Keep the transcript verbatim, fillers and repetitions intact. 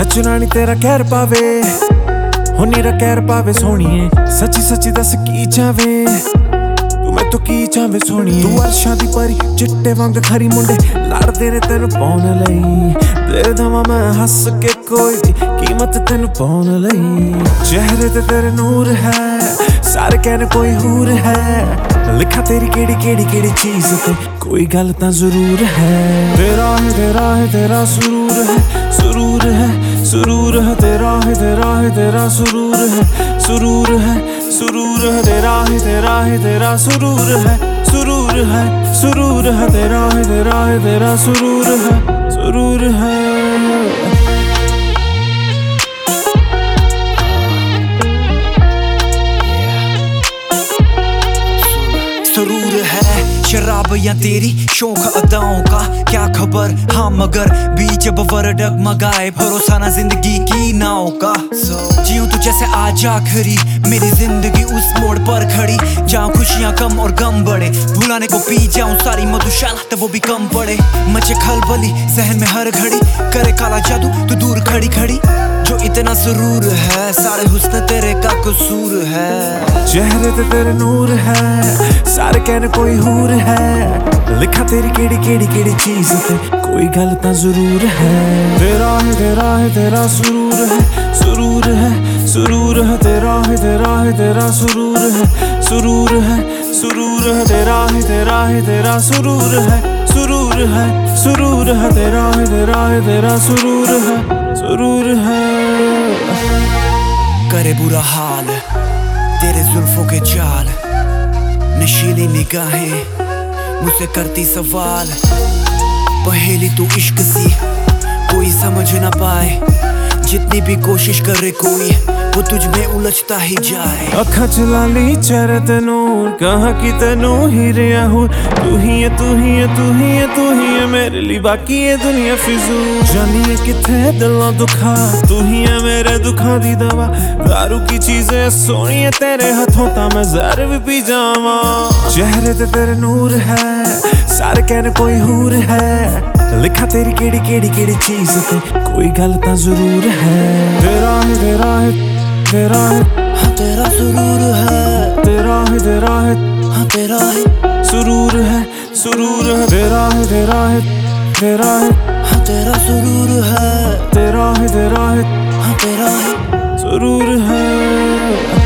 सोचना नहीं तेरा कहर पावे हो नीरा कहर पावे सोनिए सच्ची सच्ची दस की चावे तू मैं तो की चावे सोनिए तू अर्शां दी परी चिट्टे वांग खरी मुंडे लड़दे ने तेनू पाउण लई दे दवां मैं हस के कोई कीमत तेनू पाउण लई चेहरे ते तेरे नूर है सारे कहने कोई हूर है लिखा तेरी केड़ी केड़ी केड़ी चीज ते कोई गल तां जरूर है तेरा है तेरा है तेरा सुरूर है सुरूर है सुरूर है तेरा है तेरा है तेरा सुरूर है सुरूर है सुरूर है तेरा है तेरा है तेरा सुरूर है सुरूर है सुरूर है तेरा है तेरा है तेरा सुरूर है सुरूर है सुरूर है शराब या तेरी शौक अदाओं का क्या खबर हाँ मगर बीच बवर डगमगाए भरोसा ना जिंदगी की नाव का जियूं तू जैसे आज आखिरी मेरी जिंदगी उस मोड़ पर खड़ी जहाँ खुशियाँ कम और गम बढ़े भुलाने को पी जाऊं सारी मधुशाला तो वो भी कम पड़े मचे खलबली सहन में हर घड़ी करे काला जादू तू दूर खड़ी खड़ी जो इतना सुरूर है सारे हुस्न तेरे का कसूर है चेहरे ते तेरे नूर है सारे कहने कोई हूर है लिखा तेरी केड़ी केड़ी केड़ी चीज ते कोई गल तां जरूर है तेरा है तेरा है तेरा सुरूर है सुरूर है सुरूर है तेरा है तेरा है तेरा सुरूर है सुरूर है सुरूर है तेरा है तेरा है तेरा सुरूर है सुरूर है सुरूर है तेरा है तेरा है तेरा सुरूर है सुरूर है करे बुरा हाल तेरे जुल्फों के जाल नशीली निगाहें मुझसे करती सवाल पहेली तू इश्क सी कोई समझ ना पाए जितनी भी कोशिश करे कोई वो तुझ में उलझता ही जाए अखा चला ली चेहरे ते नूर कहाँ की तेनू ही रिया हूँ तू ही है तू ही है तू ही है तू ही है मेरे लिए बाकी ये दुनिया फिजूल जानिए किथे दिलों दुखा तू ही है मेरे दुखा दी दवा दारू की चीजें सोनी है तेरे हाथों ता मैं जहर भी पी जावा चेहरे ते तेरे नूर है सारे कहने कोई हूर है लिखा तेरी केड़ी केड़ी केड़ी चीज ते कोई गल तां जरूर है तेरा है तेरा है तेरा है हाँ तेरा सुरूर है तेरा है तेरा है हाँ तेरा है सुरूर है सुरूर है तेरा है तेरा है तेरा है हाँ तेरा सुरूर है तेरा है तेरा है हाँ तेरा है सुरूर है।